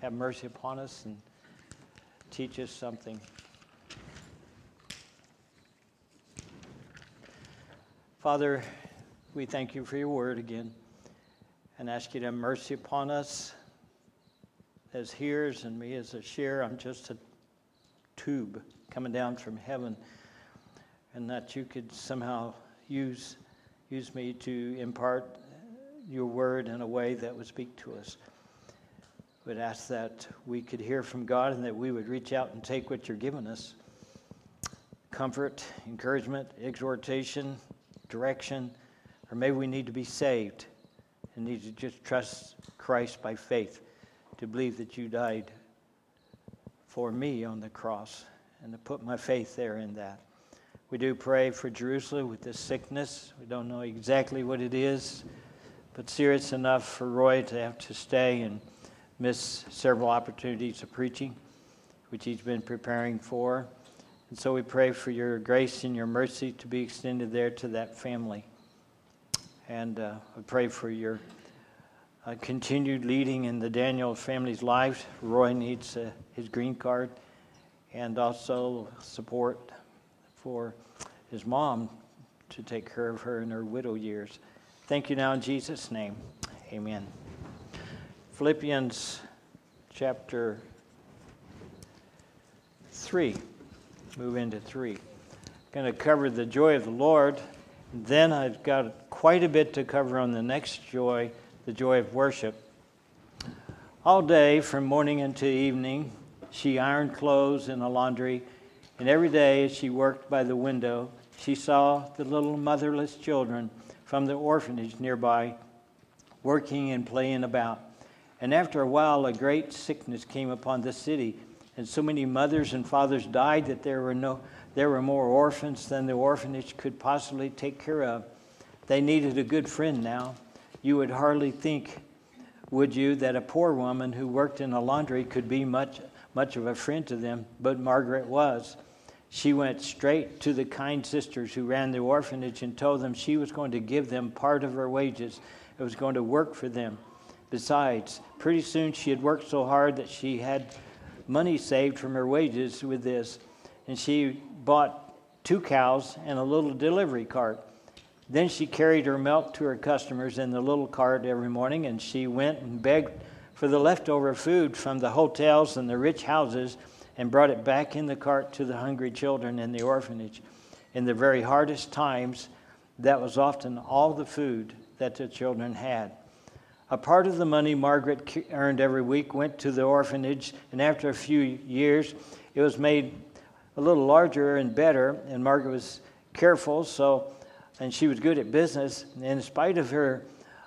have mercy upon us and teach us something. Father, we thank you for your word again and ask you to have mercy upon us as hearers and me as a sharer. I'm just a tube coming down from heaven, and that you could somehow use me to impart your word in a way that would speak to us. Would ask that we could hear from God and that we would reach out and take what you're giving us. Comfort, encouragement, exhortation, direction, or maybe we need to be saved and need to just trust Christ by faith, to believe that you died for me on the cross and to put my faith there in that. We do pray for Jerusalem with this sickness. We don't know exactly what it is, but serious enough for Roy to have to stay and miss several opportunities of preaching, which he's been preparing for. And so we pray for your grace and your mercy to be extended there to that family. And we pray for your continued leading in the Daniel family's lives. Roy needs his green card, and also support for his mom to take care of her in her widow years. Thank you now in Jesus' name. Amen. Philippians chapter 3. Move into 3. I'm going to cover the joy of the Lord. Then I've got quite a bit to cover on the next joy, the joy of worship. All day, from morning until evening, she ironed clothes in a laundry, and every day as she worked by the window, she saw the little motherless children from the orphanage nearby working and playing about. And after a while, a great sickness came upon the city, and so many mothers and fathers died that there were more orphans than the orphanage could possibly take care of. They needed a good friend now. You would hardly think, would you, that a poor woman who worked in a laundry could be much of a friend to them, but Margaret was. She went straight to the kind sisters who ran the orphanage and told them she was going to give them part of her wages. It was going to work for them. Besides, pretty soon she had worked so hard that she had money saved from her wages with this, and she bought 2 cows and a little delivery cart. Then she carried her milk to her customers in the little cart every morning, and she went and begged for the leftover food from the hotels and the rich houses and brought it back in the cart to the hungry children in the orphanage. In the very hardest times, that was often all the food that the children had. A part of the money Margaret earned every week went to the orphanage, and after a few years, it was made a little larger and better, and Margaret was careful, and she was good at business. And in spite of her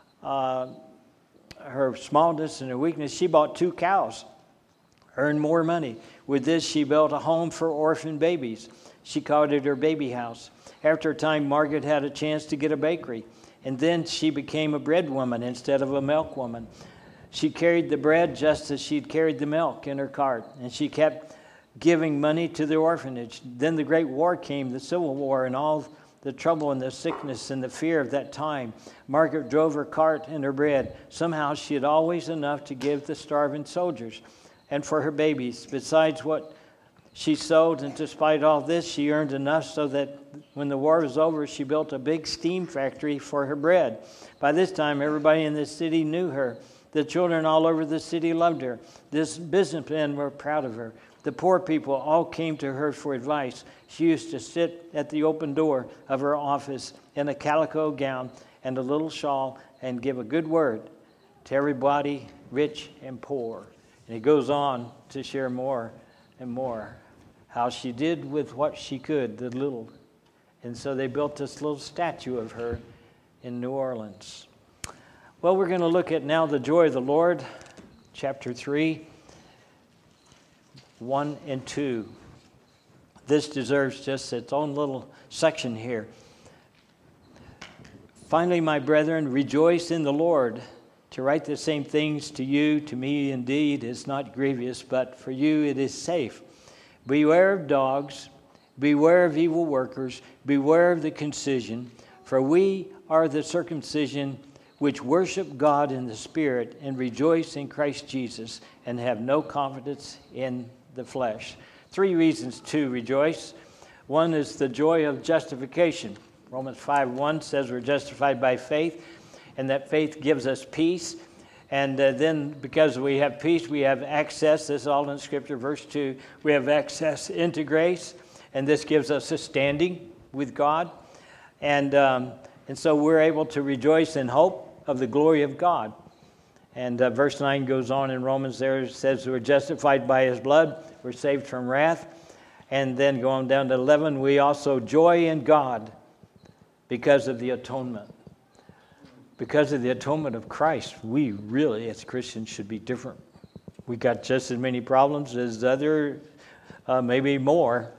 smallness and her weakness, she bought 2 cows, earned more money. With this, she built a home for orphan babies. She called it her baby house. After a time, Margaret had a chance to get a bakery, and then she became a bread woman instead of a milk woman. She carried the bread just as she'd carried the milk in her cart, and she kept giving money to the orphanage. Then the Great War came, the Civil War, and all the trouble and the sickness and the fear of that time. Margaret drove her cart and her bread. Somehow she had always enough to give the starving soldiers and for her babies. Besides what she sold, and despite all this, she earned enough so that when the war was over, she built a big steam factory for her bread. By this time, everybody in the city knew her. The children all over the city loved her. This businessmen were proud of her. The poor people all came to her for advice. She used to sit at the open door of her office in a calico gown and a little shawl and give a good word to everybody, rich and poor. And it goes on to share more and more how she did with what she could, the little. And so they built this little statue of her in New Orleans. Well, we're going to look at now the joy of the Lord, chapter 3, 1 and 2. This deserves just its own little section here. Finally, my brethren, rejoice in the Lord. To write the same things to you, to me indeed, is not grievous, but for you it is safe. Beware of dogs, beware of evil workers, beware of the concision, for we are the circumcision which worship God in the Spirit and rejoice in Christ Jesus and have no confidence in the flesh. 3 reasons to rejoice. One is the joy of justification. Romans 5:1 says we're justified by faith, and that faith gives us peace. And then because we have peace, we have access. This is all in Scripture. Verse 2, we have access into grace, and this gives us a standing with God. And so we're able to rejoice in hope of the glory of God. And verse 9 goes on in Romans there. It says we're justified by his blood. We're saved from wrath. And then going down to 11, we also joy in God because of the atonement. Because of the atonement of Christ, we really, as Christians, should be different. We got just as many problems as other, maybe more.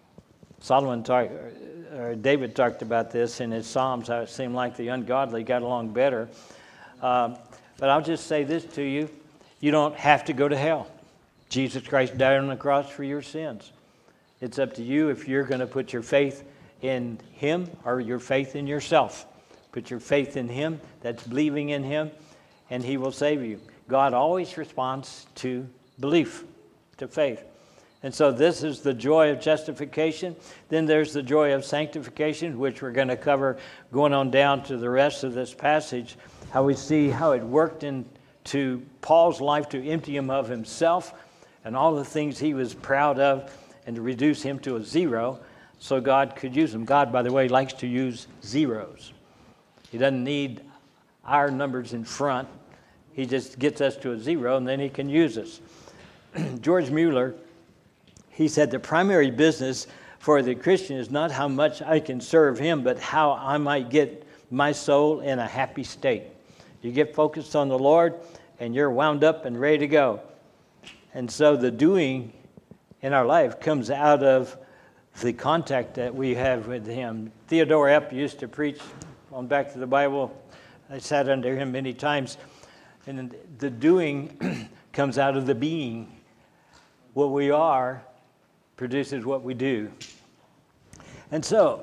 David talked about this in his Psalms, how it seemed like the ungodly got along better. But I'll just say this to you. You don't have to go to hell. Jesus Christ died on the cross for your sins. It's up to you if you're going to put your faith in him or your faith in yourself. Put your faith in him, that's believing in him, and he will save you. God always responds to belief, to faith. And so this is the joy of justification. Then there's the joy of sanctification, which we're going to cover going on down to the rest of this passage, how we see how it worked into Paul's life to empty him of himself and all the things he was proud of and to reduce him to a zero so God could use him. God, by the way, likes to use zeros. He doesn't need our numbers in front. He just gets us to a zero, and then he can use us. George Mueller, he said, the primary business for the Christian is not how much I can serve him, but how I might get my soul in a happy state. You get focused on the Lord, and you're wound up and ready to go. And so the doing in our life comes out of the contact that we have with him. Theodore Epp used to preach on Back to the Bible. I sat under him many times. And the doing comes out of the being. What we are produces what we do. And so,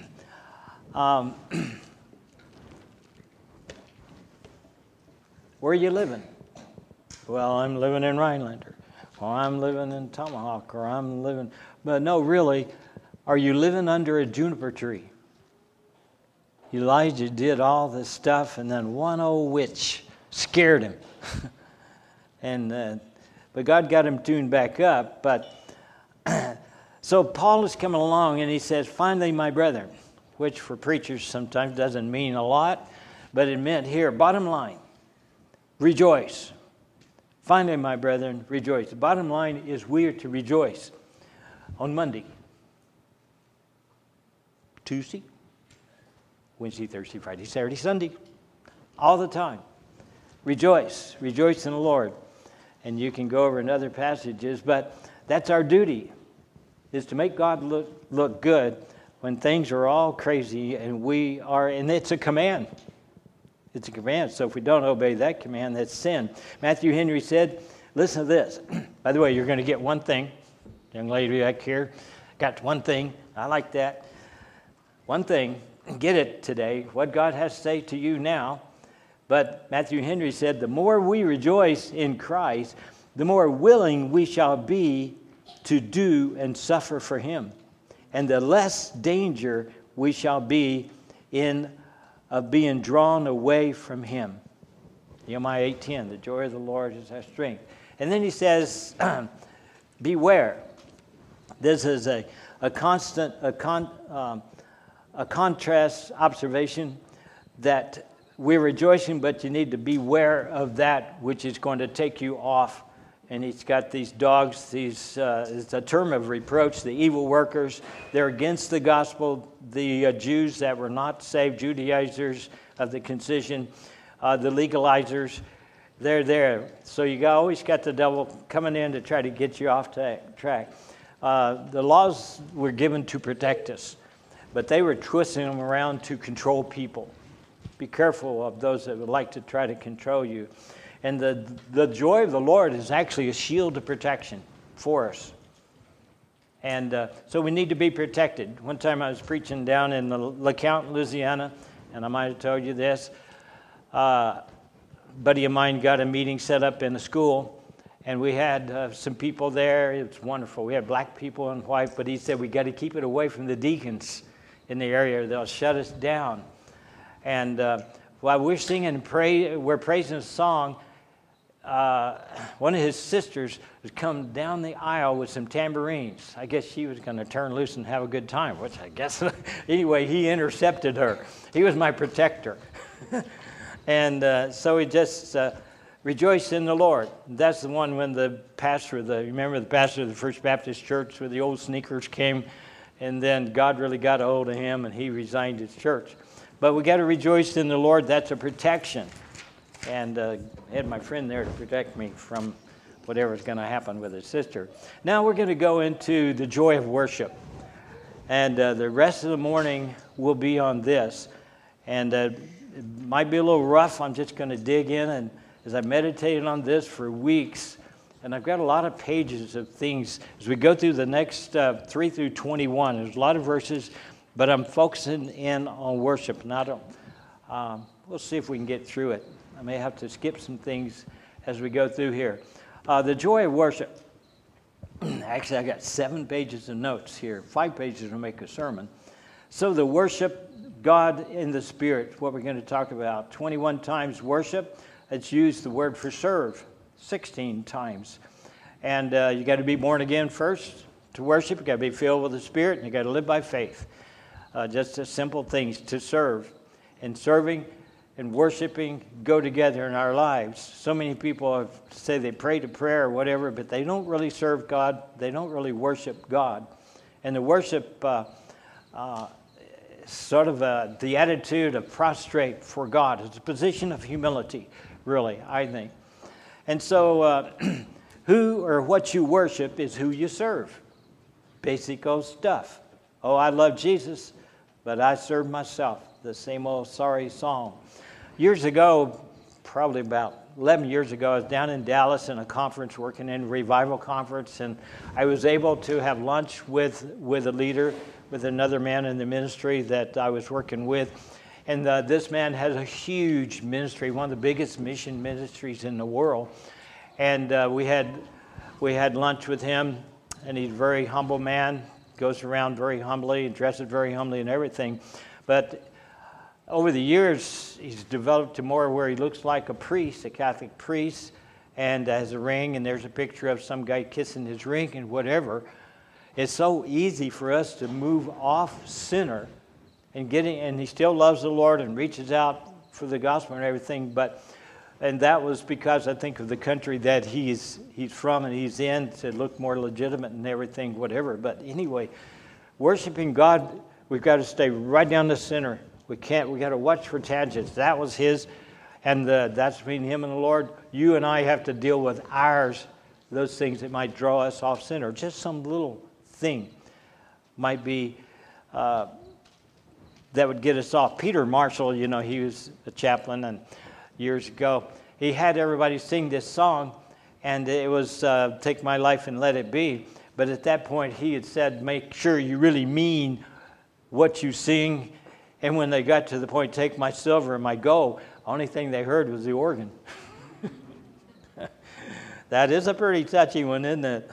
where are you living? Well, I'm living in Rhinelander. Well, I'm living in Tomahawk, or I'm living... But no, really, are you living under a juniper tree? Elijah did all this stuff, and then one old witch scared him. But God got him tuned back up. But so Paul is coming along, and he says, finally, my brethren, which for preachers sometimes doesn't mean a lot, but it meant here, bottom line, rejoice. Finally, my brethren, rejoice. The bottom line is we are to rejoice on Monday, Tuesday, Wednesday, Thursday, Friday, Saturday, Sunday, all the time. Rejoice. Rejoice in the Lord. And you can go over in other passages, but that's our duty, is to make God look good when things are all crazy and and it's a command. It's a command. So if we don't obey that command, that's sin. Matthew Henry said, listen to this. By the way, you're going to get one thing. Young lady back here got one thing. I like that. One thing. Get it today, what God has to say to you now. But Matthew Henry said, the more we rejoice in Christ, the more willing we shall be to do and suffer for him. And the less danger we shall be of being drawn away from him. Nehemiah 8:10, the joy of the Lord is our strength. And then he says, beware. This is a contrast observation that we're rejoicing, but you need to beware of that which is going to take you off. And he's got these dogs, it's a term of reproach, the evil workers. They're against the gospel. The Jews that were not saved, Judaizers of the concision, the legalizers, they're there. So you always got the devil coming in to try to get you off track. The laws were given to protect us, but they were twisting them around to control people. Be careful of those that would like to try to control you. And the joy of the Lord is actually a shield of protection for us. And so we need to be protected. One time I was preaching down in LeCount, Louisiana, and I might have told you this. a buddy of mine got a meeting set up in the school, and we had some people there. It was wonderful. We had black people and white, but he said, we got to keep it away from the deacons in the area. They'll shut us down. And while we're singing and we're praising a song, one of his sisters was come down the aisle with some tambourines. I guess she was going to turn loose and have a good time, which I guess, anyway, he intercepted her. He was my protector. And so he just rejoiced in the Lord. That's the one when the pastor, remember the pastor of the First Baptist Church with the old sneakers came, and then God really got a hold of him and he resigned his church. But we got to rejoice in the Lord. That's a protection. And I had my friend there to protect me from whatever's going to happen with his sister. Now we're going to go into the joy of worship. And the rest of the morning will be on this. And it might be a little rough. I'm just going to dig in. And as I meditated on this for weeks, and I've got a lot of pages of things. As we go through the next 3 through 21, there's a lot of verses, but I'm focusing in on worship. And we'll see if we can get through it. I may have to skip some things as we go through here. The joy of worship. Actually, I got 7 pages of notes here, 5 pages to make a sermon. So the worship God in the Spirit, what we're going to talk about. 21 times worship. It's used the word for serve 16 times. And you got to be born again first to worship. You got to be filled with the Spirit, and you got to live by faith. Just the simple things to serve. And serving and worshiping go together in our lives. So many people say they pray to prayer or whatever, but they don't really serve God. They don't really worship God. And the worship, sort of the attitude of prostrate for God. It's a position of humility, really, I think. And so who or what you worship is who you serve. Basic old stuff. Oh, I love Jesus, but I serve myself. The same old sorry song. Years ago, probably about 11 years ago, I was down in Dallas in a conference, working in a revival conference, and I was able to have lunch with a leader, with another man in the ministry that I was working with. And this man has a huge ministry, one of the biggest mission ministries in the world. And we had lunch with him, and he's a very humble man, goes around very humbly, dresses very humbly and everything. But over the years, he's developed to more where he looks like a priest, a Catholic priest, and has a ring, and there's a picture of some guy kissing his ring and whatever. It's so easy for us to move off center and he still loves the Lord and reaches out for the gospel and everything, and that was because I think of the country that he's from and he's in to look more legitimate and everything, whatever. But anyway, worshiping God, we've got to stay right down the center. We got to watch for tangents. That was his, and that's between him and the Lord. You and I have to deal with those things that might draw us off center. Just some little thing might be that would get us off. Peter Marshall, he was a chaplain, and years ago, he had everybody sing this song, and it was Take My Life and Let It Be. But at that point, he had said, make sure you really mean what you sing. And when they got to the point, take my silver and my gold, the only thing they heard was the organ. That is a pretty touchy one, isn't it?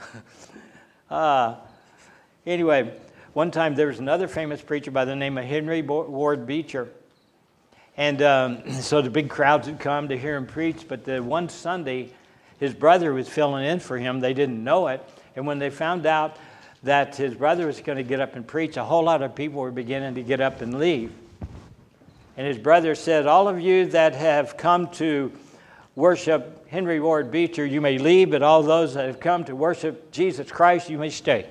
Anyway, one time there was another famous preacher by the name of Henry Ward Beecher. And so the big crowds had come to hear him preach. But the one Sunday, his brother was filling in for him. They didn't know it. And when they found out that his brother was going to get up and preach, a whole lot of people were beginning to get up and leave. And his brother said, all of you that have come to worship Henry Ward Beecher, you may leave, but all those that have come to worship Jesus Christ, you may stay.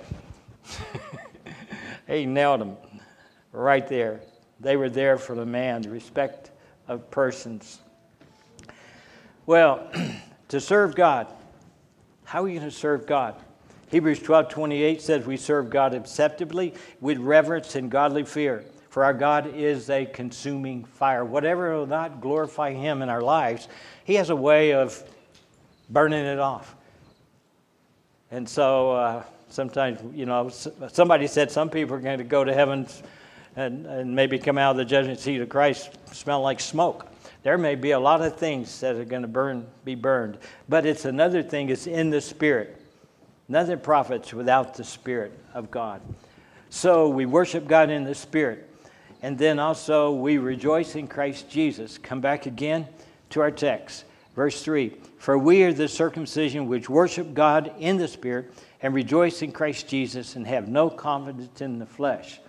He nailed them right there. They were there for the man, the respect of persons. Well, to serve God, how are we going to serve God? Hebrews 12:28 says we serve God acceptably with reverence and godly fear. For our God is a consuming fire. Whatever will not glorify Him in our lives, He has a way of burning it off. And so sometimes, somebody said some people are going to go to heaven and maybe come out of the judgment seat of Christ smell like smoke. There may be a lot of things that are going to be burned, but it's another thing, it's in the Spirit. Nothing profits without the Spirit of God. So we worship God in the Spirit. And then also we rejoice in Christ Jesus. Come back again to our text. Verse 3, for we are the circumcision which worship God in the Spirit and rejoice in Christ Jesus and have no confidence in the flesh.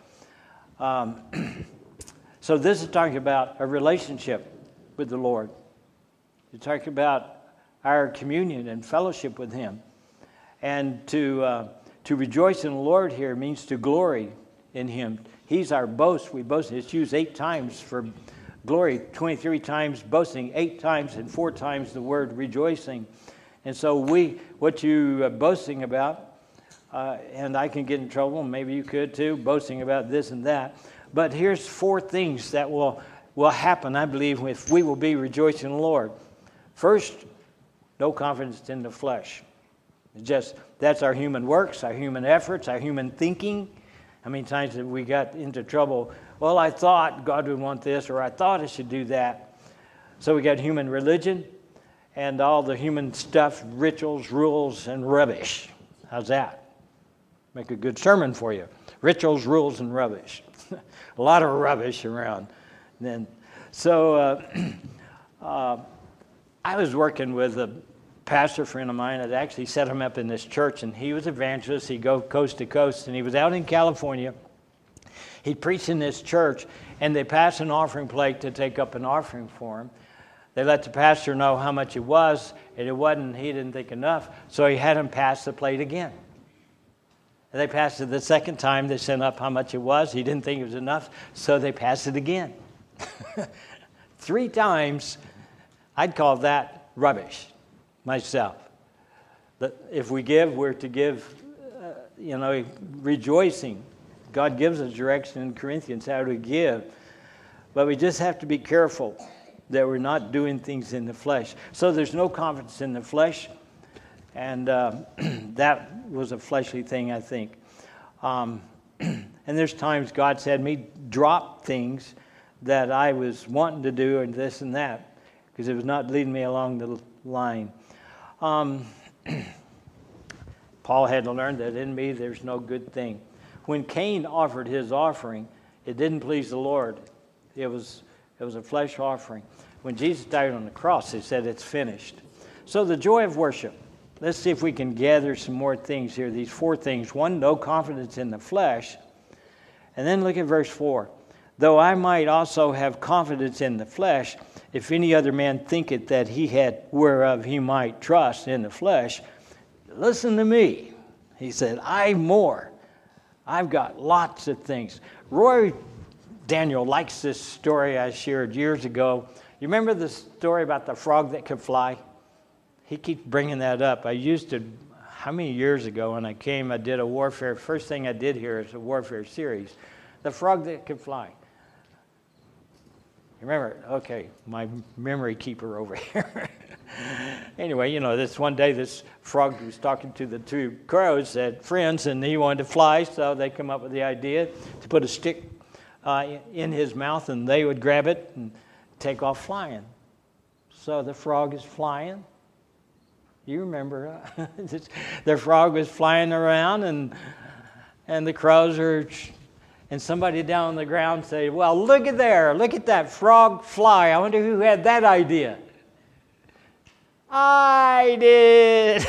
So this is talking about a relationship with the Lord. You're talking about our communion and fellowship with Him. And to rejoice in the Lord here means to glory in Him. He's our boast. We boast. It's used 8 times for glory, 23 times boasting, 8 times and 4 times the word rejoicing. And so what you are boasting about, and I can get in trouble, maybe you could too, boasting about this and that. But here's 4 things that will happen, I believe, if we will be rejoicing in the Lord. First, no confidence in the flesh. That's our human works, our human efforts, our human thinking. How many times have we got into trouble? Well, I thought God would want this, or I thought I should do that. So we got human religion and all the human stuff, rituals, rules, and rubbish. How's that? Make a good sermon for you. Rituals, rules, and rubbish. A lot of rubbish around. Then, so I was working with a pastor friend of mine that actually set him up in this church, and he was evangelist. He'd go coast to coast, and he was out in California. He'd preach in this church, and they passed an offering plate to take up an offering for him. They let the pastor know how much it was, and it wasn't, he didn't think enough, so he had him pass the plate again. And they passed it the second time. They sent up how much it was. He didn't think it was enough, so they passed it again. 3 times. I'd call that rubbish myself. But if we give, we're to give, rejoicing. God gives us direction in Corinthians how to give. But we just have to be careful that we're not doing things in the flesh. So there's no confidence in the flesh. And that was a fleshly thing, I think. And there's times God's had me drop things that I was wanting to do and this and that because it was not leading me along the line. Paul had to learn that in me there's no good thing. When Cain offered his offering, it didn't please the Lord. It was a flesh offering. When Jesus died on the cross, he said it's finished. So the joy of worship. Let's see if we can gather some more things here. These 4 things. 1, no confidence in the flesh. And then look at verse 4. Though I might also have confidence in the flesh, if any other man thinketh that he had whereof he might trust in the flesh, listen to me. He said, I've got lots of things. Roy Daniel likes this story I shared years ago. You remember the story about the frog that could fly? He keeps bringing that up. I used to, how many years ago when I came, I did a warfare. First thing I did here is a warfare series. The frog that could fly. Remember? Okay, my memory keeper over here. Anyway, this one day this frog was talking to the 2 crows, said friends, and he wanted to fly, so they come up with the idea to put a stick in his mouth, and they would grab it and take off flying. So the frog is flying. You remember, the frog was flying around, and the crows are... And somebody down on the ground say, well, look at that frog fly. I wonder who had that idea. I did.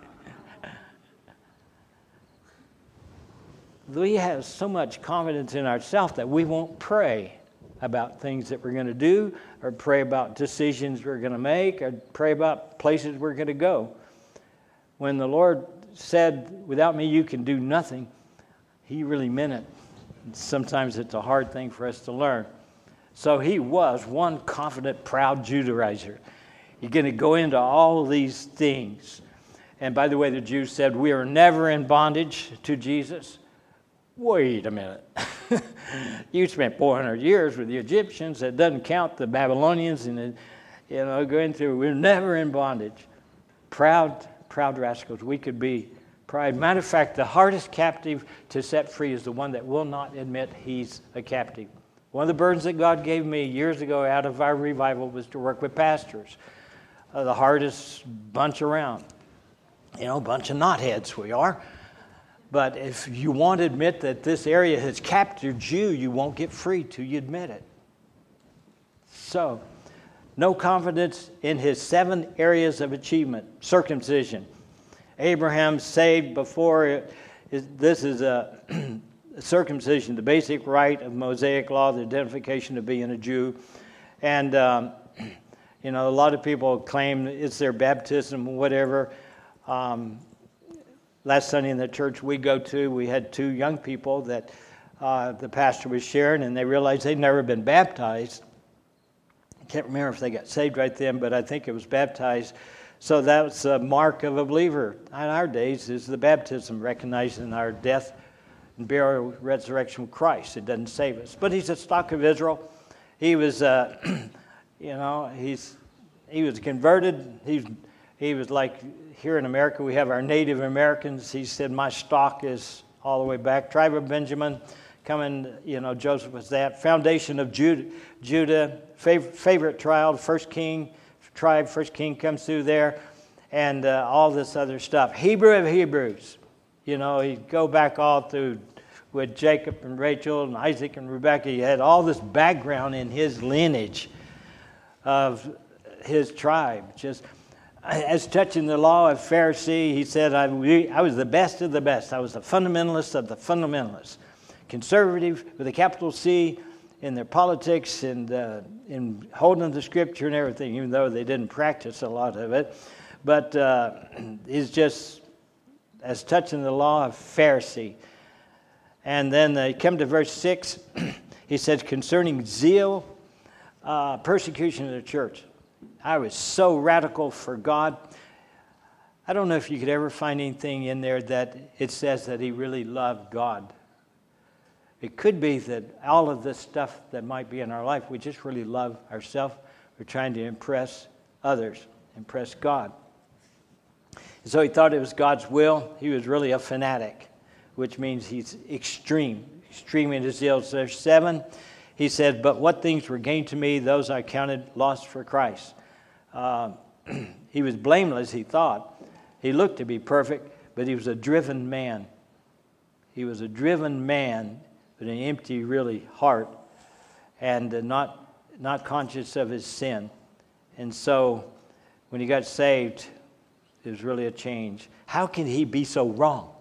We have so much confidence in ourselves that we won't pray about things that we're going to do, or pray about decisions we're going to make, or pray about places we're going to go. When the Lord said, without me you can do nothing, He really meant it. Sometimes it's a hard thing for us to learn. So he was one confident, proud Judaizer. You're going to go into all these things. And by the way, the Jews said, we are never in bondage to Jesus. Wait a minute. You spent 400 years with the Egyptians. That doesn't count the Babylonians. And going through, we're never in bondage. Proud rascals. We could be pride. Matter of fact, the hardest captive to set free is the one that will not admit he's a captive. One of the burdens that God gave me years ago out of our revival was to work with pastors. The hardest bunch around. You know, a bunch of knotheads we are. But if you want to admit that this area has captured you, you won't get free till you admit it. So, no confidence in his 7 areas of achievement. Circumcision. Abraham saved before. This is a circumcision, the basic rite of Mosaic law, the identification of being a Jew. And, you know, a lot of people claim it's their baptism or whatever. Last Sunday in the church we go to, we had 2 young people that the pastor was sharing, and they realized they'd never been baptized. I can't remember if they got saved right then, but I think it was baptized. So that's a mark of a believer. In our days is the baptism, recognizing our death and burial, resurrection with Christ. It doesn't save us. But he's a stock of Israel. He was, you know, he was converted. He was like, here in America, we have our Native Americans. He said, my stock is all the way back. Tribe of Benjamin, coming, you know, Joseph was that. Foundation of Judah, favorite tribe, first king comes through there, and all this other stuff. Hebrew of Hebrews. You know, he'd go back all through with Jacob and Rachel and Isaac and Rebekah. He had all this background in his lineage of his tribe. Just as touching the law of Pharisee, he said, I was the best of the best. I was the fundamentalist of the fundamentalists. Conservative with a capital C in their politics and in holding the scripture and everything, even though they didn't practice a lot of it. But he's just as touching the law of Pharisee. And then they come to verse 6. He says, concerning zeal, persecution of the church. I was so radical for God. I don't know if you could ever find anything in there that it says that he really loved God. It could be that all of this stuff that might be in our life, we just really love ourselves. We're trying to impress others, impress God. And so he thought it was God's will. He was really a fanatic, which means he's extreme in his zeal. So there's 7. He said, but what things were gained to me, those I counted lost for Christ. He was blameless, he thought. He looked to be perfect, but he was a driven man. He was a driven man with an empty, really, heart, and not conscious of his sin. And so when he got saved, it was really a change. How could he be so wrong?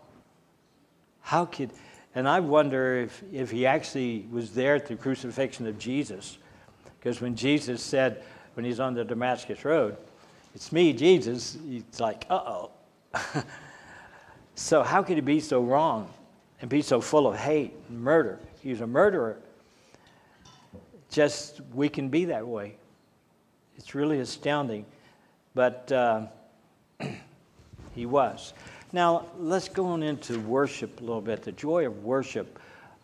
And I wonder if he actually was there at the crucifixion of Jesus. Because when Jesus said, when he's on the Damascus Road, it's me, Jesus, he's like, uh-oh. So how could he be so wrong and be so full of hate and murder? He's a murderer. Just, we can be that way. It's really astounding. But he was. Now, let's go on into worship a little bit, the joy of worship.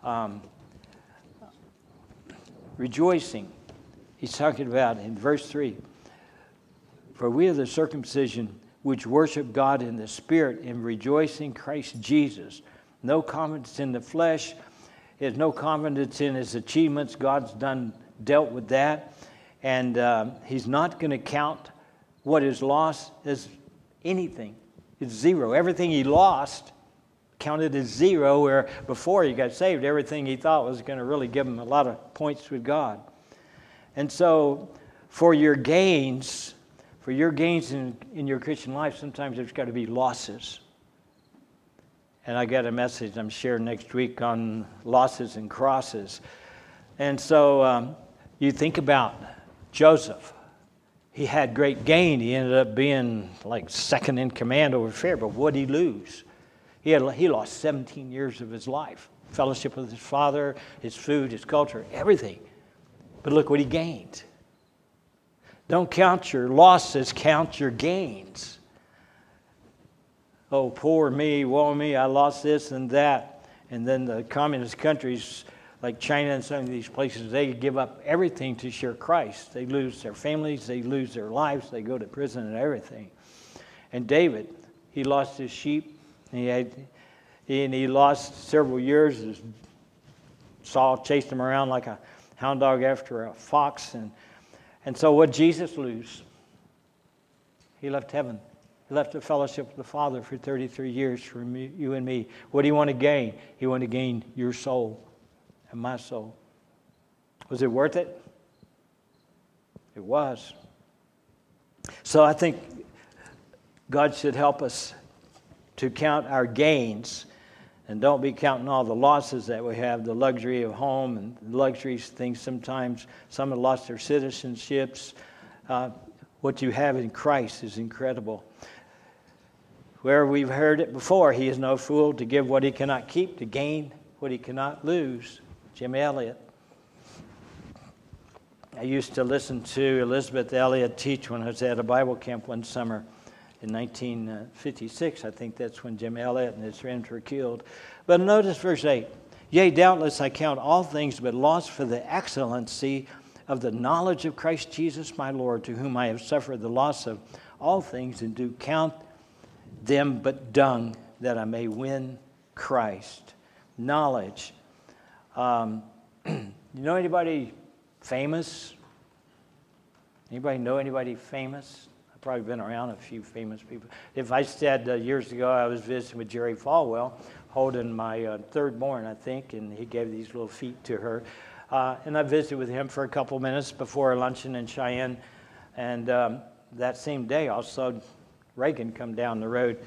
Rejoicing. He's talking about in verse 3, for we are the circumcision which worship God in the Spirit and rejoice in Christ Jesus. No confidence in the flesh. There's no confidence in his achievements. God's dealt with that. And he's not going to count what is lost as anything. It's zero. Everything he lost counted as zero, where before he got saved, everything he thought was going to really give him a lot of points with God. And so for your gains in your Christian life, sometimes there's got to be losses. And I got a message I'm sharing next week on losses and crosses. And so you think about Joseph. He had great gain. He ended up being like second in command over Pharaoh. But what did he lose? He lost 17 years of his life. Fellowship with his father, his food, his culture, everything. But look what he gained. Don't count your losses, count your gains. Oh, poor me, woe me, I lost this and that. And then the communist countries like China and some of these places, they give up everything to share Christ. They lose their families, they lose their lives, they go to prison and everything. And David, he lost his sheep, and he lost several years. Saul chased him around like a hound dog after a fox. And so what did Jesus lose? He left heaven. He left the fellowship with the Father for 33 years for me, you and me. What do you want to gain? He wanted to gain your soul and my soul. Was it worth it? It was. So I think God should help us to count our gains and don't be counting all the losses that we have, the luxury of home and the luxuries things sometimes. Some have lost their citizenships. What you have in Christ is incredible. Where we've heard it before, he is no fool to give what he cannot keep, to gain what he cannot lose. Jim Elliot. I used to listen to Elizabeth Elliot teach when I was at a Bible camp one summer in 1956. I think that's when Jim Elliot and his friends were killed. But notice verse 8. Yea, doubtless I count all things but loss for the excellency of the knowledge of Christ Jesus my Lord, to whom I have suffered the loss of all things, and do count them but dung, that I may win Christ. Knowledge. You know anybody famous? Anybody know anybody famous? I've probably been around a few famous people. If I said years ago I was visiting with Jerry Falwell, holding my third born, I think, and he gave these little feet to her. And I visited with him for a couple minutes before luncheon in Cheyenne. And that same day, I saw Reagan come down the road.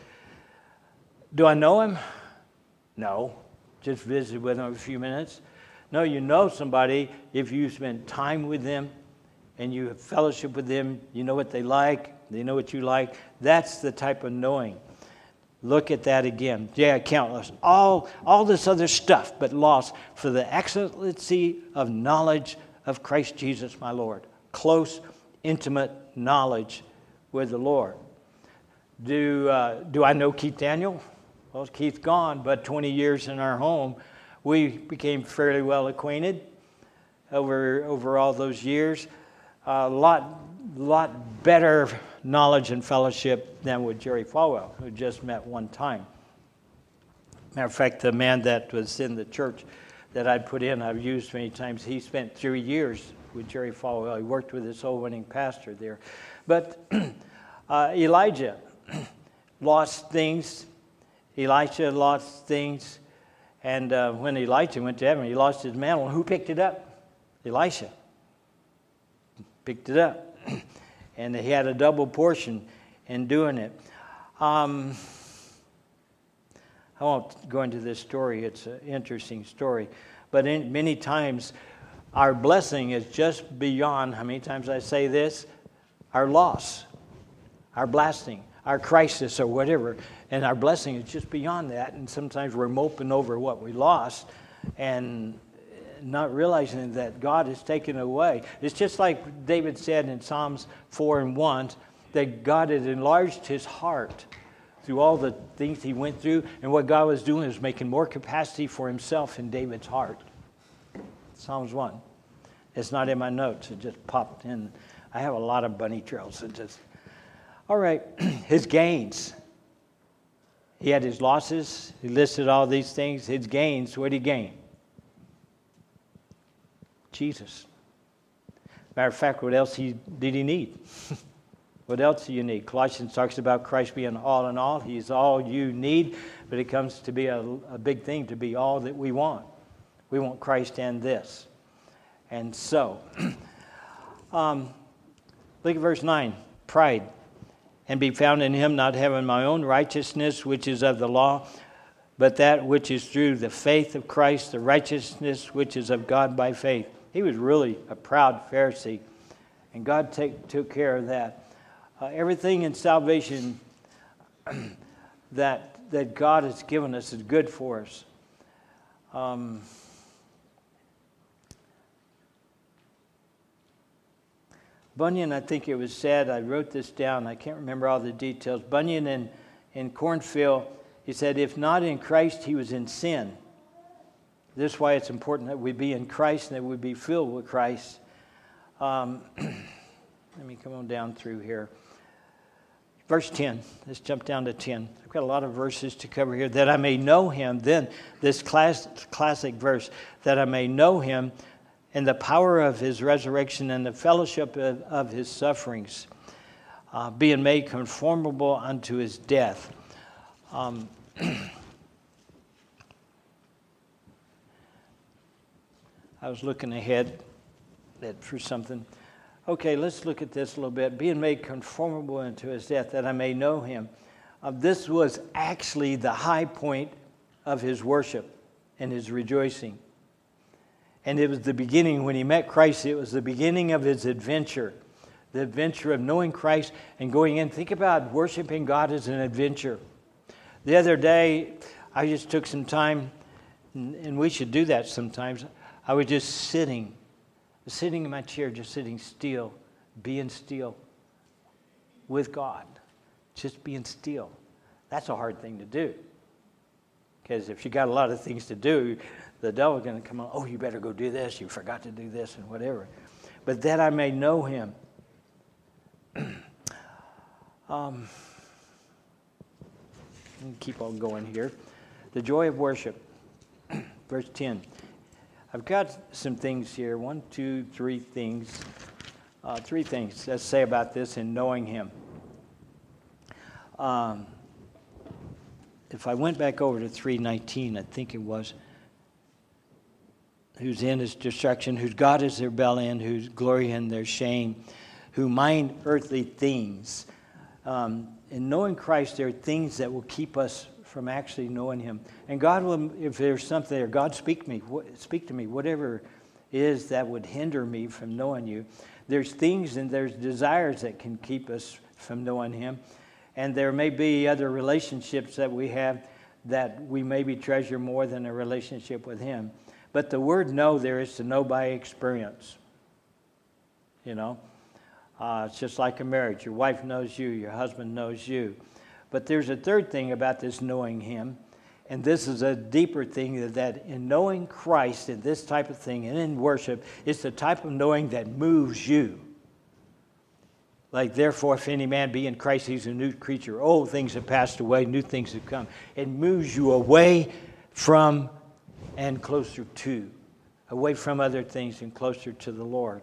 Do I know him? No. Just visited with him a few minutes. No, you know somebody if you spend time with them and you have fellowship with them. You know what they like. They know what you like. That's the type of knowing. Look at that again. Yeah, countless. All this other stuff, but lost for the excellency of knowledge of Christ Jesus my Lord. Close, intimate knowledge with the Lord. Do I know Keith Daniel? Well, Keith's gone, but 20 years in our home, we became fairly well acquainted over all those years. A lot better knowledge and fellowship than with Jerry Falwell, who just met one time. Matter of fact, the man that was in the church that I'd put in, I've used many times, he spent 3 years with Jerry Falwell. He worked with this soul winning pastor there. But Elijah lost things. Elisha lost things. And when Elijah went to heaven, he lost his mantle. Who picked it up? Elisha. Picked it up. And he had a double portion in doing it. I won't go into this story. It's an interesting story. But many times, our blessing is just beyond, how many times I say this? Our loss, our blasting, our crisis or whatever. And our blessing is just beyond that. And sometimes we're moping over what we lost and not realizing that God has taken away. It's just like David said in Psalms 4:1, that God had enlarged his heart through all the things he went through. And what God was doing is making more capacity for himself in David's heart. Psalms 1. It's not in my notes. It just popped in. I have a lot of bunny trails. All right. His gains. He had his losses. He listed all these things. His gains. What did he gain? Jesus. Matter of fact, what else did he need? What else do you need? Colossians talks about Christ being all in all. He's all you need, but it comes to be a big thing to be all that we want. We want Christ and this. And so, look at verse 9. Pride. And be found in him, not having my own righteousness, which is of the law, but that which is through the faith of Christ, the righteousness which is of God by faith. He was really a proud Pharisee, and God took care of that. Everything in salvation that God has given us is good for us. Bunyan, I think it was said, I wrote this down, I can't remember all the details. Bunyan in Cornfield, he said, if not in Christ, he was in sin. This is why it's important that we be in Christ and that we be filled with Christ. Let me come on down through here. Verse 10. Let's jump down to 10. I've got a lot of verses to cover here. That I may know him. Then this classic verse. That I may know him and the power of his resurrection and the fellowship of his sufferings, being made conformable unto his death. I was looking ahead for something. Okay, let's look at this a little bit. Being made conformable unto his death, that I may know him. This was actually the high point of his worship and his rejoicing. And it was the beginning, when he met Christ, it was the beginning of his adventure. The adventure of knowing Christ and going in. Think about worshiping God as an adventure. The other day, I just took some time, and we should do that sometimes. I was just sitting in my chair, just sitting still, being still with God. Just being still. That's a hard thing to do. Because if you got a lot of things to do, the devil's going to come on, oh, you better go do this, you forgot to do this, and whatever. But that I may know him. Keep on going here. The joy of worship. Verse 10. I've got some things here. 1, 2, 3 things. 3 things let's say about this in knowing him. If I went back over to 3:19, I think it was, whose end is destruction, whose God is their belly, and whose glory in their shame, who mind earthly things. In knowing Christ, there are things that will keep us from actually knowing him. And God will, if there's something there, God speak to me, whatever it is that would hinder me from knowing you. There's things and there's desires that can keep us from knowing him. And there may be other relationships that we have that we maybe treasure more than a relationship with him. But the word know there is to know by experience. You know? It's just like a marriage. Your wife knows you, your husband knows you. But there's a third thing about this knowing him, and this is a deeper thing, that in knowing Christ and this type of thing and in worship, it's the type of knowing that moves you. Like, therefore, if any man be in Christ, he's a new creature. Old things have passed away, new things have come. It moves you away from and closer to, away from other things and closer to the Lord.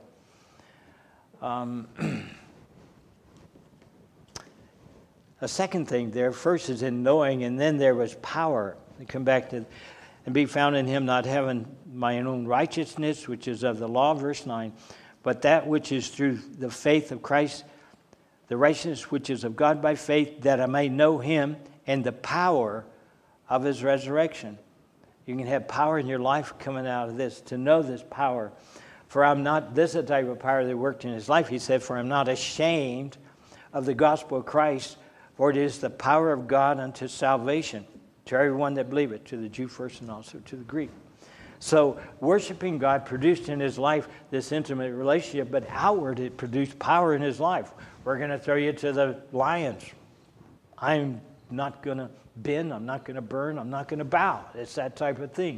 A second thing there, first is in knowing, and then there was power. We come back to, and be found in him, not having my own righteousness, which is of the law, verse 9, but that which is through the faith of Christ, the righteousness which is of God by faith, that I may know him and the power of his resurrection. You can have power in your life coming out of this, to know this power. For I'm not, this is the type of power that worked in his life. He said, for I'm not ashamed of the gospel of Christ, for it is the power of God unto salvation, to everyone that believeth, to the Jew first and also to the Greek. So worshiping God produced in his life this intimate relationship, but outward it produced power in his life. We're going to throw you to the lions. I'm not going to bend, I'm not going to burn, I'm not going to bow. It's that type of thing.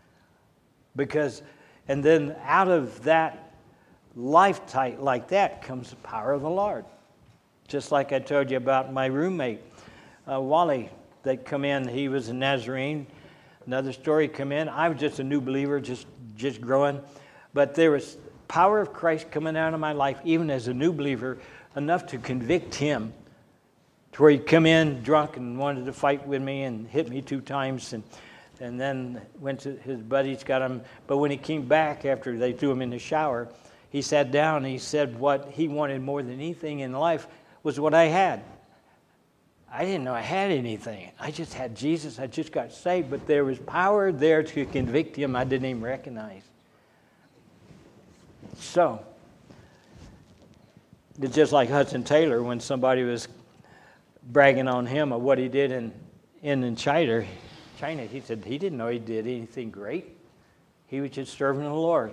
And then out of that life type like that comes the power of the Lord. Just like I told you about my roommate, Wally, that come in. He was a Nazarene. Another story come in. I was just a new believer, just growing. But there was power of Christ coming out of my life, even as a new believer, enough to convict him, to where he'd come in drunk and wanted to fight with me and hit me 2 times. And then went to his buddies, got him. But when he came back after they threw him in the shower, he sat down and he said what he wanted more than anything in life was what I had. I didn't know I had anything. I just had Jesus. I just got saved. But there was power there to convict him I didn't even recognize. So, it's just like Hudson Taylor when somebody was bragging on him of what he did in China. He said he didn't know he did anything great. He was just serving the Lord.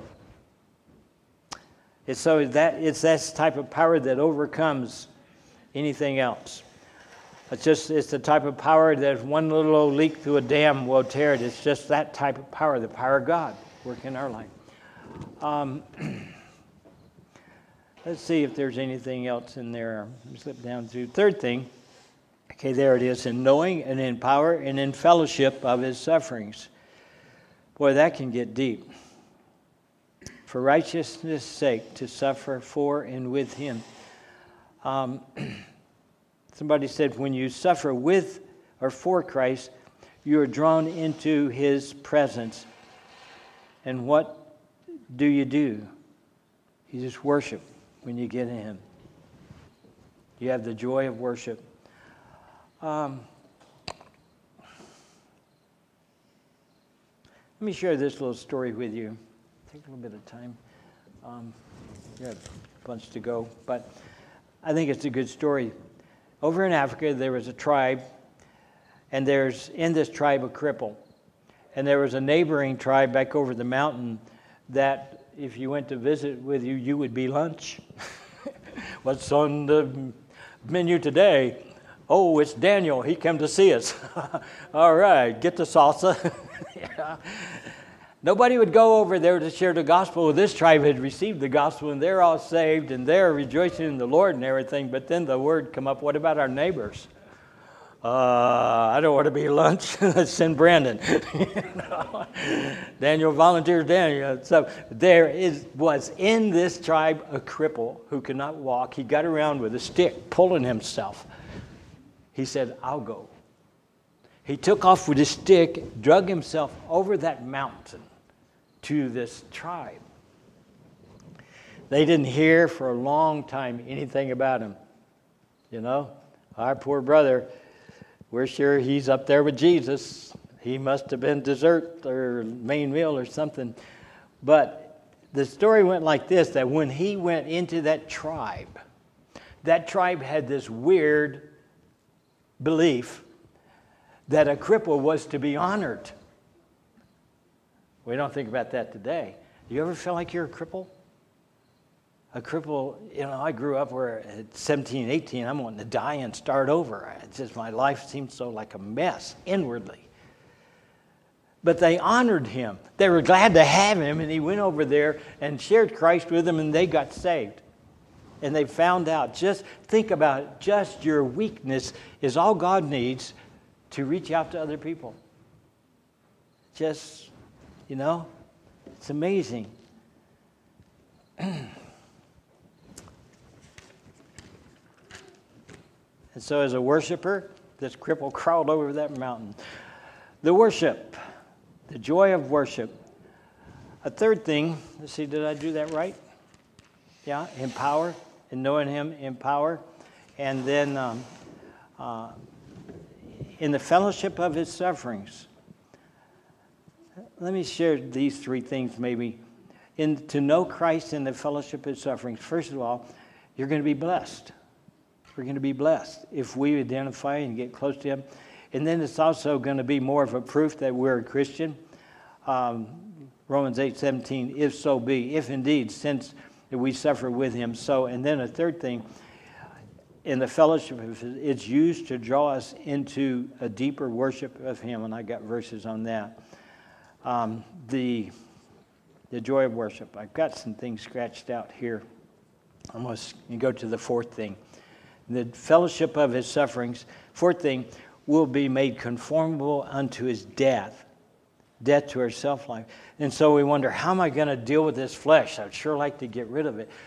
It's that type of power that overcomes anything else. It's the type of power that if one little old leak through a dam will tear it. It's just that type of power, the power of God working in our life. Let's see if there's anything else in there. Slip down through. Third thing, okay, there it is, in knowing and in power and in fellowship of his sufferings. Boy, that can get deep. for righteousness' sake, to suffer for and with him. Somebody said, when you suffer with or for Christ, you are drawn into his presence. And what do? You just worship when you get in him. You have the joy of worship. Let me share this little story with you. Take a little bit of time. You have a bunch to go, but I think it's a good story. Over in Africa, there was a tribe, and there's in this tribe a cripple. And there was a neighboring tribe back over the mountain that if you went to visit with you, you would be lunch. What's on the menu today? Oh, it's Daniel. He came to see us. All right, get the salsa. Yeah. Nobody would go over there to share the gospel. Well, this tribe had received the gospel, and they're all saved, and they're rejoicing in the Lord and everything. But then the word come up, what about our neighbors? I don't want to be lunch. Let's send Brandon. Daniel volunteers Daniel. So was in this tribe a cripple who could not walk. He got around with a stick, pulling himself. He said, I'll go. He took off with his stick, drug himself over that mountain to this tribe. They didn't hear for a long time anything about him. You know, our poor brother, we're sure he's up there with Jesus. He must have been dessert or main meal or something. But the story went like this, that when he went into that tribe had this weird belief that a cripple was to be honored. We don't think about that today. You ever feel like you're a cripple? A cripple, you know, I grew up where at 17, 18, I'm wanting to die and start over. It's just my life seemed so like a mess inwardly. But they honored him. They were glad to have him, and he went over there and shared Christ with them, and they got saved. And they found out, just think about it, just your weakness is all God needs to reach out to other people. Just, you know, it's amazing. And so as a worshiper, this cripple crawled over that mountain. The worship, the joy of worship. A third thing, let's see, did I do that right? Yeah, in power, in knowing him in power. And then in the fellowship of his sufferings. Let me share these three things maybe. To know Christ in the fellowship of his sufferings, first of all, you're going to be blessed. We're going to be blessed if we identify and get close to him. And then it's also going to be more of a proof that we're a Christian. Romans 8:17, if so be, if indeed, since we suffer with him, so. And then a third thing, in the fellowship, it's used to draw us into a deeper worship of him, and I got verses on that. The joy of worship. I've got some things scratched out here. I'm going to go to the fourth thing. The fellowship of his sufferings. Fourth thing, will be made conformable unto his death to our self-life. And so we wonder, how am I going to deal with this flesh? I'd sure like to get rid of it.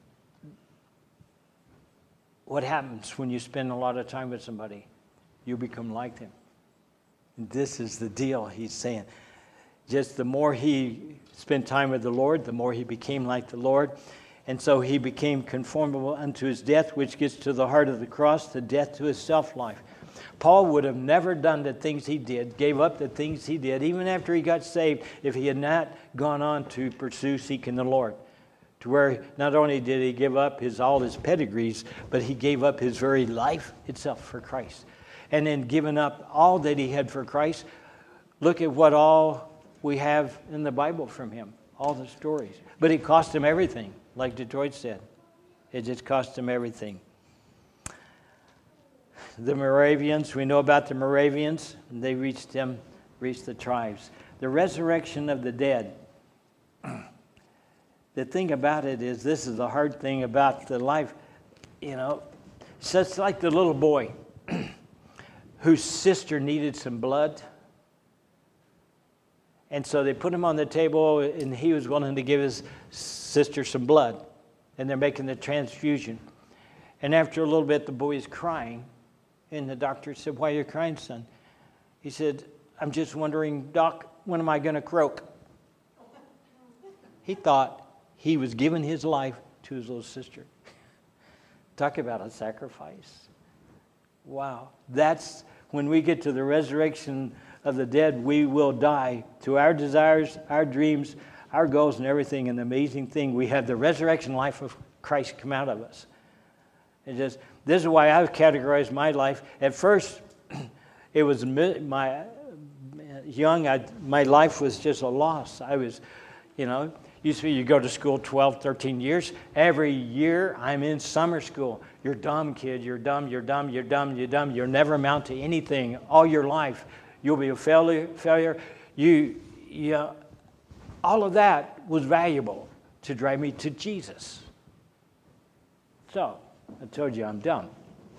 What happens when you spend a lot of time with somebody? You become like them. And this is the deal he's saying. Just the more he spent time with the Lord, the more he became like the Lord. And so he became conformable unto his death, which gets to the heart of the cross, the death to his self-life. Paul would have never done the things he did, gave up the things he did, even after he got saved, if he had not gone on to pursue seeking the Lord. To where not only did he give up all his pedigrees, but he gave up his very life itself for Christ. And then giving up all that he had for Christ, look at what all we have in the Bible from him, all the stories. But it cost him everything, like Detroit said. It just cost him everything. The Moravians, we know about the Moravians. They reached the tribes. The resurrection of the dead. The thing about it is, this is the hard thing about the life. You know, it's just like the little boy whose sister needed some blood. And so they put him on the table, and he was willing to give his sister some blood. And they're making the transfusion. And after a little bit, the boy is crying. And the doctor said, "Why are you crying, son?" He said, "I'm just wondering, Doc, when am I going to croak?" He thought he was giving his life to his little sister. Talk about a sacrifice. Wow. That's when we get to the resurrection of the dead, we will die to our desires, our dreams, our goals, and everything. And the amazing thing, we have the resurrection life of Christ come out of us. This is why I've categorized my life. At first, it was my life was just a loss. I was, used to be you go to school 12, 13 years. Every year I'm in summer school. You're dumb, kid. You're dumb. You're dumb. You're dumb. You're dumb. You'll never amount to anything all your life. You'll be a failure. All of that was valuable to drive me to Jesus. So I told you I'm dumb.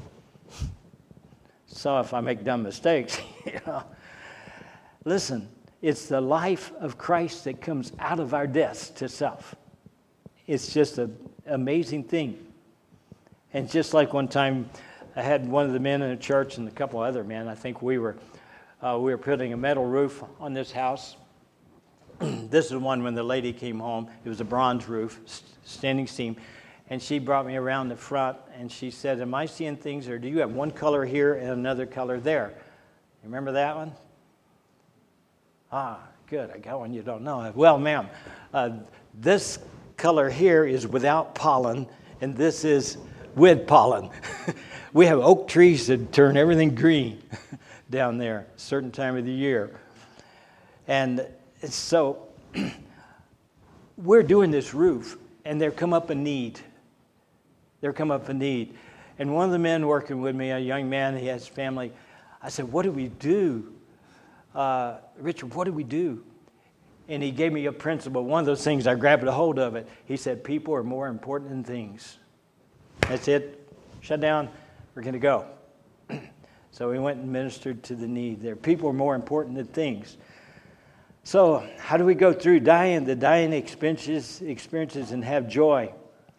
So if I make dumb mistakes, listen, it's the life of Christ that comes out of our deaths to self. It's just an amazing thing. And just like one time, I had one of the men in the church and a couple other men. I think we were putting a metal roof on this house. This is one when the lady came home. It was a bronze roof, standing seam. And she brought me around the front, and she said, "Am I seeing things, or do you have one color here and another color there?" You remember that one? Ah, good. I got one you don't know. Well, ma'am, this color here is without pollen, and this is with pollen. We have oak trees that turn everything green down there, a certain time of the year. And so we're doing this roof, and there come up a need. And one of the men working with me, a young man, he has family, I said, "What do we do? Richard, what do we do?" And he gave me a principle. One of those things, I grabbed a hold of it. He said, "People are more important than things." That's it. Shut down. We're going to go. So we went and ministered to the need there. People are more important than things. So how do we go through the dying experiences and have joy?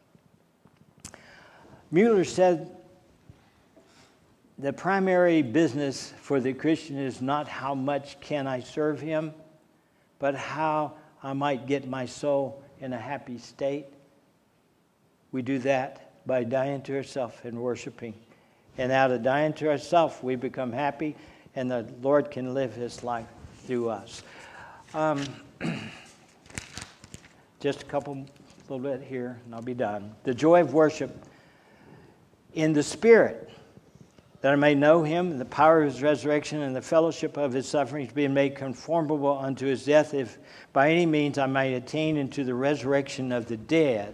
Mueller said, "The primary business for the Christian is not how much can I serve him, but how I might get my soul in a happy state." We do that by dying to ourselves and worshiping. And out of dying to ourselves, we become happy, and the Lord can live his life through us. Just a little bit here, and I'll be done. The joy of worship in the Spirit, that I may know him, the power of his resurrection, and the fellowship of his sufferings, being made conformable unto his death, if by any means I may attain into the resurrection of the dead.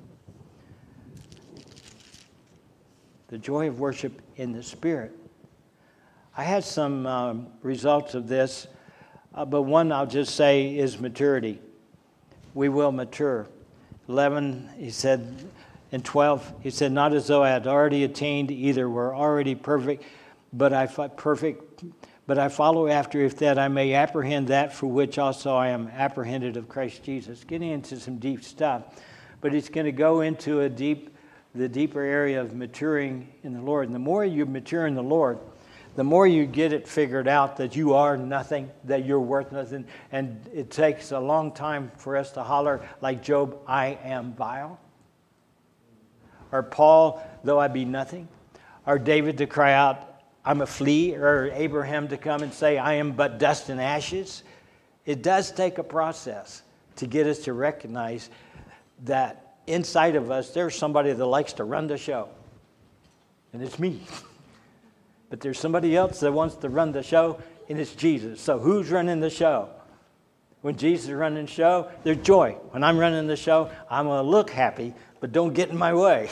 The joy of worship in the Spirit. I had some results of this, but one I'll just say is maturity. We will mature. 11, he said, and 12, he said, "Not as though I had already attained, either were already perfect, but I follow after, if that I may apprehend that for which also I am apprehended of Christ Jesus." Getting into some deep stuff, but it's going to go into the deeper area of maturing in the Lord. And the more you mature in the Lord, the more you get it figured out that you are nothing, that you're worth nothing. And it takes a long time for us to holler like Job, "I am vile." Or Paul, "Though I be nothing." Or David to cry out, "I'm a flea." Or Abraham to come and say, "I am but dust and ashes." It does take a process to get us to recognize that inside of us, there's somebody that likes to run the show. And it's me. But there's somebody else that wants to run the show, and it's Jesus. So who's running the show? When Jesus is running the show, there's joy. When I'm running the show, I'm going to look happy, but don't get in my way.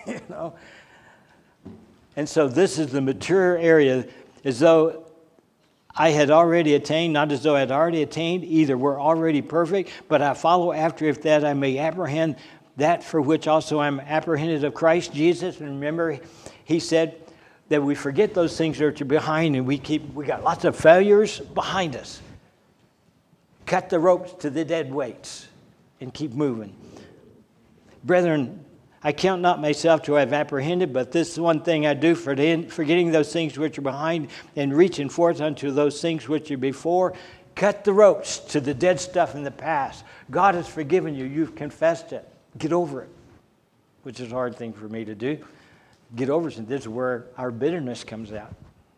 And so this is the mature area, as though I had already attained, not as though I had already attained, either we're already perfect, but I follow after, if that I may apprehend that for which also I'm apprehended of Christ Jesus. And remember, he said that we forget those things that are behind, and we got lots of failures behind us. Cut the ropes to the dead weights and keep moving. Brethren, I count not myself to have apprehended, but this is one thing I do, forgetting those things which are behind and reaching forth unto those things which are before. Cut the ropes to the dead stuff in the past. God has forgiven you. You've confessed it. Get over it, which is a hard thing for me to do. Get over it. This is where our bitterness comes out.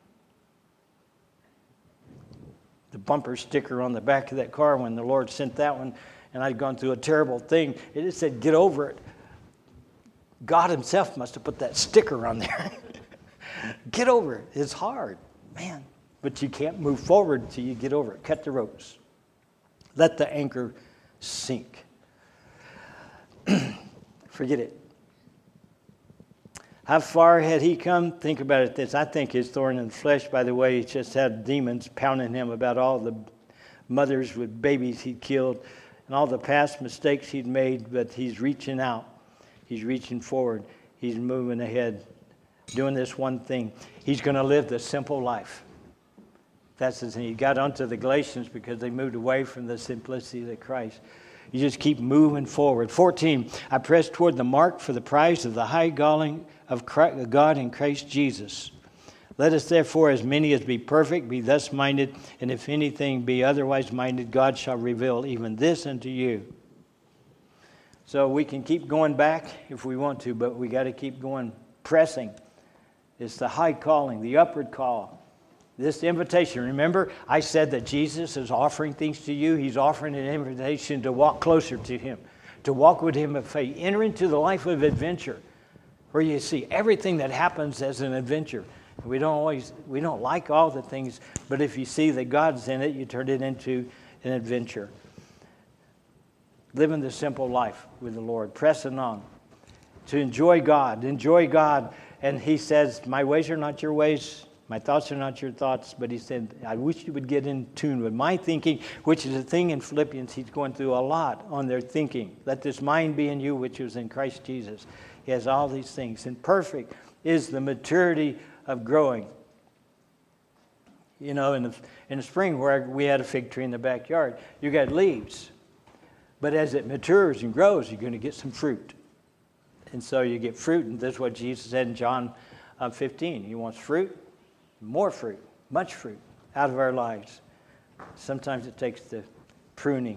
The bumper sticker on the back of that car, when the Lord sent that one, and I'd gone through a terrible thing, it just said, get over it. God himself must have put that sticker on there. Get over it. It's hard, man. But you can't move forward till you get over it. Cut the ropes. Let the anchor sink. Forget it. How far had he come? Think about it this. I think his thorn in the flesh, by the way, he just had demons pounding him about all the mothers with babies he'd killed and all the past mistakes he'd made, but he's reaching out. He's reaching forward. He's moving ahead, doing this one thing. He's going to live the simple life. That's his thing. He got onto the Galatians because they moved away from the simplicity of Christ. You just keep moving forward. 14, I press toward the mark for the prize of the high calling of God in Christ Jesus. Let us therefore, as many as be perfect, be thus minded, and if anything be otherwise minded, God shall reveal even this unto you. So we can keep going back if we want to, but we got to keep going, pressing. It's the high calling, the upward call. This invitation, remember, I said that Jesus is offering things to you. He's offering an invitation to walk closer to him, to walk with him in faith. Enter into the life of adventure, where you see everything that happens as an adventure. We don't like all the things, but if you see that God's in it, you turn it into an adventure. Living the simple life with the Lord, pressing on to enjoy God. And he says, my ways are not your ways. My thoughts are not your thoughts, but he said, I wish you would get in tune with my thinking, which is a thing in Philippians he's going through a lot on their thinking. Let this mind be in you, which was in Christ Jesus. He has all these things. And perfect is the maturity of growing. You know, in the spring where we had a fig tree in the backyard, you got leaves. But as it matures and grows, you're going to get some fruit. And so you get fruit, and that's what Jesus said in John 15. He wants fruit. More fruit, much fruit out of our lives. Sometimes it takes the pruning.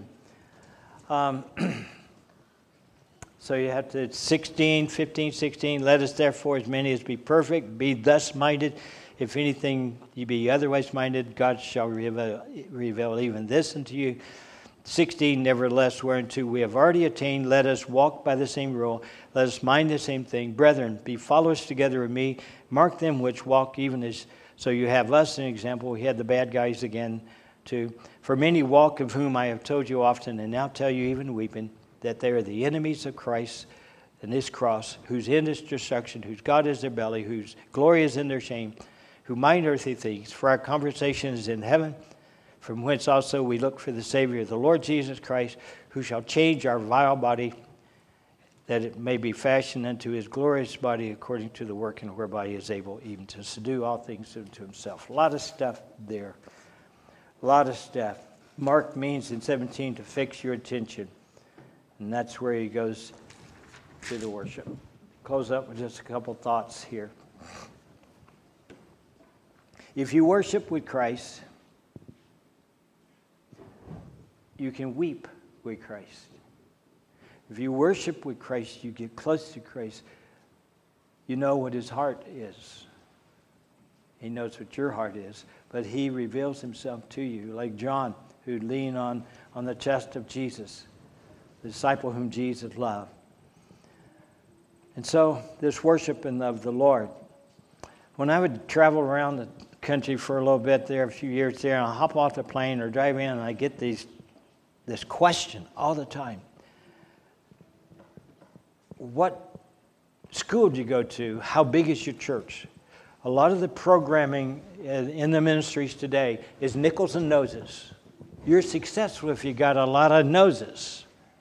So you have to, 15, 16, let us therefore as many as be perfect, be thus minded. If anything you be otherwise minded, God shall reveal even this unto you. 16, nevertheless, whereunto we have already attained, let us walk by the same rule. Let us mind the same thing. Brethren, be followers together with me. Mark them which walk even as... So you have us an example. We had the bad guys again too. For many walk, of whom I have told you often, and now tell you even weeping, that they are the enemies of Christ and his cross, whose end is destruction, whose God is their belly, whose glory is in their shame, who mind earthly things. For our conversation is in heaven, from whence also we look for the Savior, the Lord Jesus Christ, who shall change our vile body, that it may be fashioned unto his glorious body according to the working whereby he is able even to subdue all things unto himself. A lot of stuff there. A lot of stuff. Mark means in 17 to fix your attention. And that's where he goes to the worship. Close up with just a couple thoughts here. If you worship with Christ, you can weep with Christ. If you worship with Christ, you get close to Christ. You know what his heart is. He knows what your heart is. But he reveals himself to you, like John, who leaned on the chest of Jesus, the disciple whom Jesus loved. And so, this worshiping of the Lord. When I would travel around the country for a little bit there, a few years there, and I'll hop off the plane or drive in, and I get this question all the time. What school did you go to? How big is your church? A lot of the programming in the ministries today is nickels and noses. You're successful if you got a lot of noses.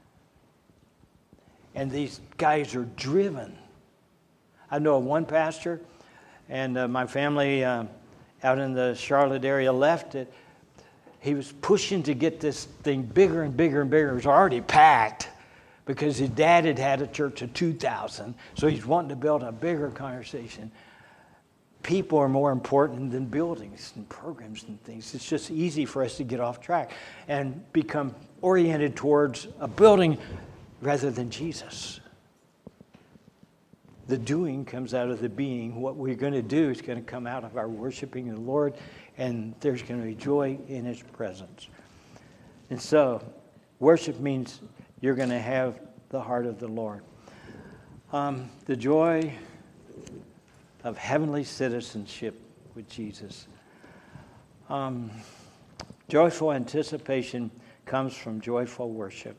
And these guys are driven. I know one pastor, and my family out in the Charlotte area left it. he was pushing to get this thing bigger and bigger and bigger. It was already packed because his dad had had a church of 2,000, so he's wanting to build a bigger congregation. People are more important than buildings and programs and things. It's just easy for us to get off track and become oriented towards a building rather than Jesus. The doing comes out of the being. What we're going to do is going to come out of our worshiping the Lord, and there's going to be joy in His presence. And so, worship means you're going to have the heart of the Lord. The joy of heavenly citizenship with Jesus. Joyful anticipation comes from joyful worship.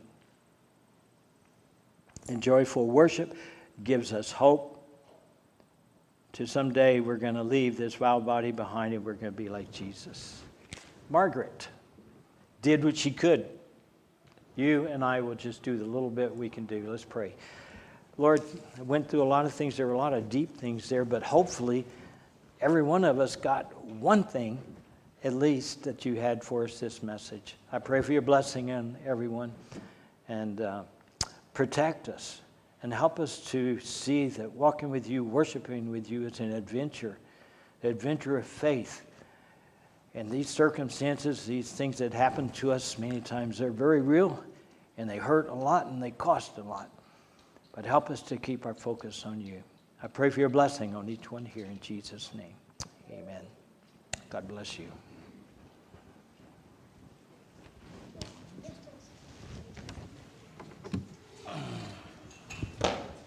And joyful worship gives us hope to someday we're going to leave this foul body behind and we're going to be like Jesus. Margaret did what she could. You and I will just do the little bit we can do. Let's pray. Lord, I went through a lot of things. There were a lot of deep things there, but hopefully every one of us got one thing at least that you had for us this message. I pray for your blessing on everyone, and protect us and help us to see that walking with you, worshiping with you is an adventure of faith. And these circumstances, these things that happen to us many times, they're very real, and they hurt a lot, and they cost a lot. But help us to keep our focus on you. I pray for your blessing on each one here in Jesus' name. Amen. God bless you.